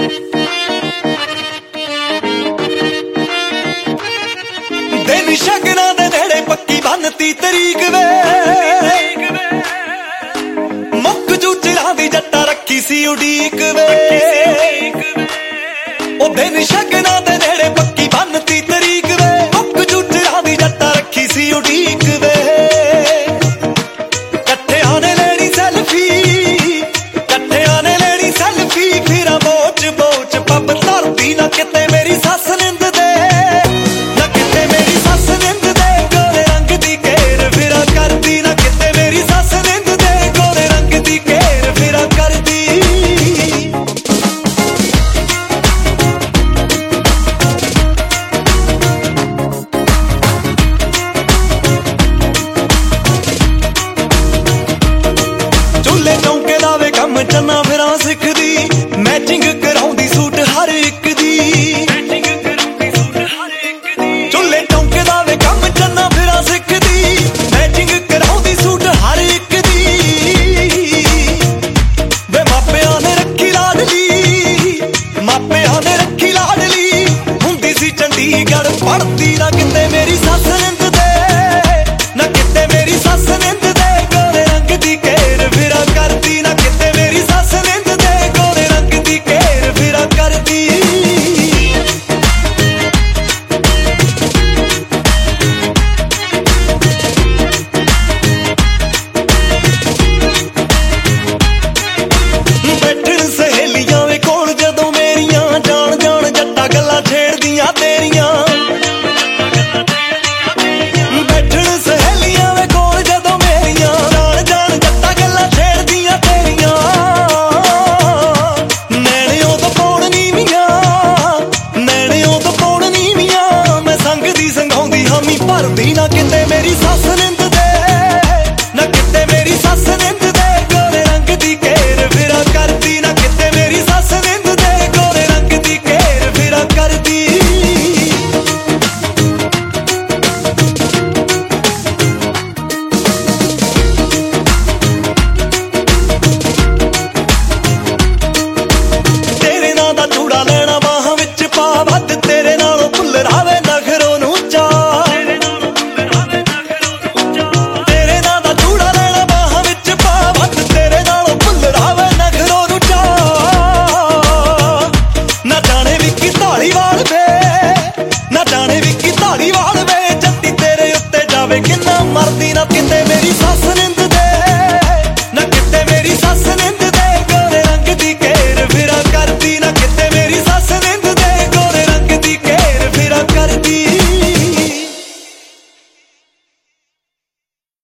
ਦਿਨ ਸ਼ਗਨਾਂ ਦੇ ਨੇੜੇ ਪੱਕੀ ਬੰਨਤੀ ਤਰੀਕ ਵੇ, ਮੁੱਕ ਜੂ ਚਿਰਾਂ ਦੀ ਜੱਟਾ ਰੱਖੀ ਸੀ ਉਡੀਕ ਵੇ। ਉਹ ਦਿਨ ਸ਼ਗਨਾਂ ਦੇ ਨੇੜੇ ਪੱਕੀ ਬੰਨਤੀ ਤਰੀਕ ਵੇ, ਮੁੱਕ ਜੂ ਚਿਰਾਂ ਦੀ ਜੱਟਾ ਰੱਖੀ ਸੀ ਉਡੀਕ ਵੇ। ਇਕੱਠਿਆਂ ਨੇ ਲੈਣੀ ਸੈਲਫੀ, ਇਕੱਠਿਆਂ ਨੇ ਲੈਣੀ ਸੈਲਫੀ, ਫਿਰਾਂ ਬੋਚ ਬੋਚ ਪੱਬ ਧਰਦੀ ਨਾ ਕਿਤੇ ਮੇਰੀ ਸੱਸ ਨਿੰਦ ਦੇ, ਨਾ ਕਿਤੇ ਮੇਰੀ ਸੱਸ ਨਿੰਦ ਦੇ। ਗੋਰੇ ਰੰਗ ਦੀ ਘੇਰ ਫਿਰਾਂ ਕਰਦੀ, ਨਾ ਕਿਤੇ ਮੇਰੀ ਸੱਸ ਨਿੰਦ ਦੇ, ਗੋਰੇ ਰੰਗ ਦੀ ਘੇਰ ਫਿਰਾਂ ਕਰਦੀ। ਚੁੱਲ੍ਹੇ ਚੌਂਕੇ ਦਾ ਵੇ ਕੰਮ ਚੰਨਾ ਫਿਰਾਂ ਸਿੱਖਦੀ, ਮੈਚਿੰਗ ਕਰਾਉਂਦੀ ਸੂਟ ਹਰ ਇੱਕ ਦੀ। ਚੁੱਲ੍ਹੇ ਚੌਂਕੇ ਦਾ ਵੇ ਕੰਮ ਚੰਨਾ ਫਿਰਾਂ ਸਿੱਖਦੀ, ਮੈਚਿੰਗ ਕਰਾਉਂਦੀ ਸੂਟ ਹਰ ਇੱਕ ਦੀ। ਵੇ ਮਾਪਿਆਂ ਨੇ ਰੱਖੀ ਲਾਡਲੀ, ਮਾਪਿਆਂ ਨੇ ਰੱਖੀ ਲਾਡਲੀ, ਹੁੰਦੀ ਸੀ ਚੰਡੀਗੜ੍ਹ ਪੜ੍ਹਦੀ, ਨਾ ਕਿਤੇ ਮੇਰੀ ਸੱਸ ਨਿੰਦ ਦੇ, ਨਾ ਕਿਤੇ ਮੇਰੀ ਸੱਸ ਨਿੰਦ ਦੇ। ਗੋਰੇ ਰੰਗ ਦੀ ਘੇਰ ਫਿਰਾਂ ਕਰਦੀ, ਨਾ ਕਿਤੇ ਮੇਰੀ ਸੱਸ ਨਿੰਦ ਦੇ, ਗੋਰੇ ਰੰਗ ਦੀ ਘੇਰ ਫਿਰਾਂ ਕਰਦੀ। ਬੈਠਣ ਸਹੇਲੀਆਂ ਵੇ ਕੋਲ ਜਦੋਂ ਮੇਰੀਆਂ, ਜਾਣ ਜਾਣ ਜੱਟਾ ਗੱਲਾਂ ਛੇੜਦੀਆਂ ਤੇਰੀਆਂ। ਬੈਠਣ ਸਹੇਲੀਆਂ ਵੇ ਕੋਲ ਜਦੋਂ ਮੇਰੀਆਂ, ਜਾਣ ਜਾਣ ਜੱਟਾ ਗੱਲਾਂ ਛੇੜਦੀਆਂ ਤੇਰੀਆਂ। ਨੈਣਿਓਂ ਤੋਂ ਪੌਣ ਨੀਵੀਆਂ, ਨੈਣਿਓਂ ਤੋਂ ਪੌਣ ਨੀਵੀਆਂ, ਮੈਂ ਸੰਗਦੀ ਸੰਘਾਉਂਦੀ ਹਾਮੀ ਭਰਦੀ, ਨਾ ਕਿਤੇ ਮੇਰੀ ਸੱਸ ਨਿੰਦ ਦੇ, ਨਾ ਕਿਤੇ ਮੇਰੀ ਸੱਸ ਨਿੰਦ ਦੇ। ਗੋਰੇ ਰੰਗ ਦੀ ਘੇਰ ਫਿਰਾਂ ਕਰਦੀ, ਨਾ ਕਿਤੇ ਮੇਰੀ ਸੱਸ ਨਿੰਦ ਦੇ, ਗੋਰੇ ਰੰਗ ਦੀ ਘੇਰ ਫਿਰਾਂ ਕਰਦੀ। ਤੇਰੇ ਨਾਂ ਦਾ ਚੂੜਾ ਲੈਣਾ ਬਾਹਾਂ ਵਿੱਚ ਪਾ, ਵੱਧ ਤੇਰੇ ਨਾਲੋਂ ਭੁੱਲਰਾਵੇ ਨਖਰੋਂ ਨੂੰ ਚਾਅ। ਤੇਰੇ ਨਾਂ ਦਾ ਚੂੜਾ ਲੈਣਾ ਬਾਹਾਂ ਵਿੱਚ ਪਾ, ਵੱਧ ਤੇਰੇ ਨਾਲੋਂ ਭੁੱਲਰਾਵੇ ਨਖਰੋਂ ਨੂੰ ਚਾਅ। ਨਾ ਜਾਣੇ ਵੀ ਕੀ ਧਾਲੀਵਾਲ ਵੇ, ਨਾ ਜਾਣੇ ਵੀ ਕੀ ਧਾਲੀਵਾਲ ਵੇ, ਜੱਟੀ ਤੇਰੇ ਉੱਤੇ ਜਾਵੇ ਕਿੰਨਾ ਮਰਦੀ, ਨਾ ਕਿਤੇ